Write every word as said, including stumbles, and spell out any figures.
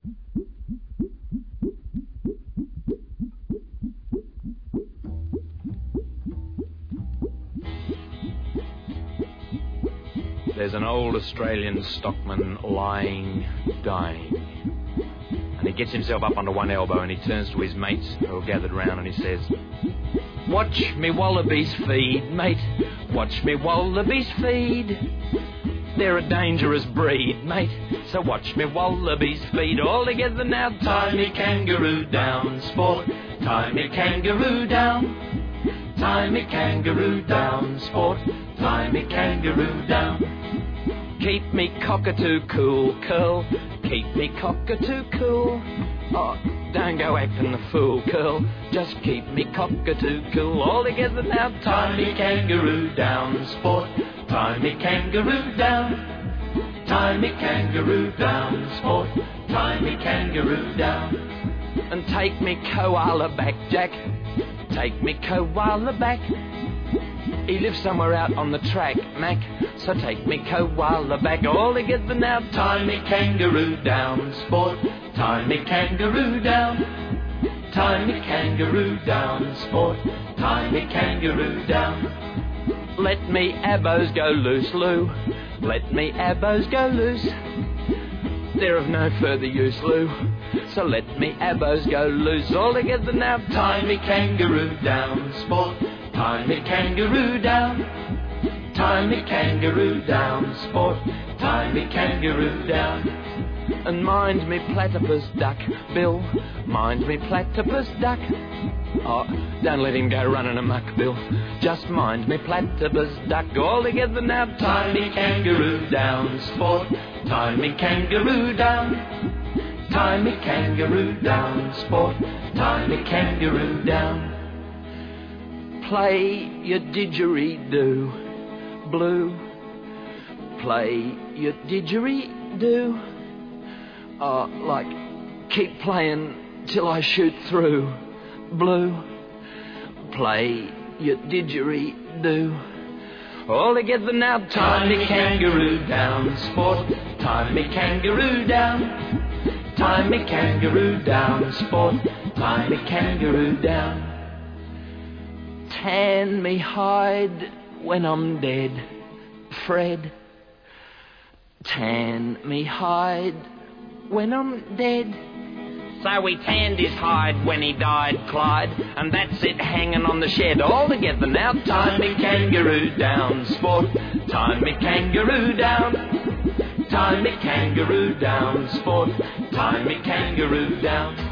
There's an old Australian stockman lying, dying. And he gets himself up onto one elbow and he turns to his mates who are gathered round and he says, "Watch me wallabies feed, mate. Watch me wallabies feed. They're a dangerous breed, mate. So watch me wallabies feed. All together now, tie me kangaroo down, sport. Tie me kangaroo down. Tie me kangaroo down, sport. Tie me kangaroo down. Keep me cockatoo cool, curl. Keep me cockatoo cool. Oh, don't go acting the fool, curl. Just keep me cockatoo cool. All together now, tie me kangaroo down, sport. Tie me kangaroo down. Tie me kangaroo down, sport. Tie me kangaroo down. And take me koala back, Jack. Take me koala back. He lives somewhere out on the track, Mac. So take me koala back. All together now, tie me kangaroo down, sport. Tie me kangaroo down. Tie me kangaroo down, sport. Tie me kangaroo down. Let me abos go loose, Lou. Let me abos go loose. They're of no further use, Lou. So let me abos go loose. All together now, tie me kangaroo down, sport. Tie me kangaroo down. Tie me kangaroo down, sport. Tie me kangaroo down. And mind me platypus duck, Bill. Mind me platypus duck. Oh, don't let him go running amok, Bill. Just mind me platypus duck. All together now, tie me kangaroo down, sport. Tie me kangaroo down. Tie me kangaroo down, sport. Tie me kangaroo down. Play your didgeridoo, Blue. Play your didgeridoo. Oh, like, keep playing till I shoot through, Blue. Play your didgeridoo. All together now, tie me kangaroo down, sport. Tie me kangaroo down. Tie me kangaroo down, sport. Tie me kangaroo down. Tan me hide when I'm dead, Fred. Tan me hide when I'm dead. So we tanned his hide when he died, Clyde, and that's it hanging on the shed. All together now, tie me kangaroo down, sport. Tie me kangaroo down. Tie me kangaroo down, sport. Tie me kangaroo down.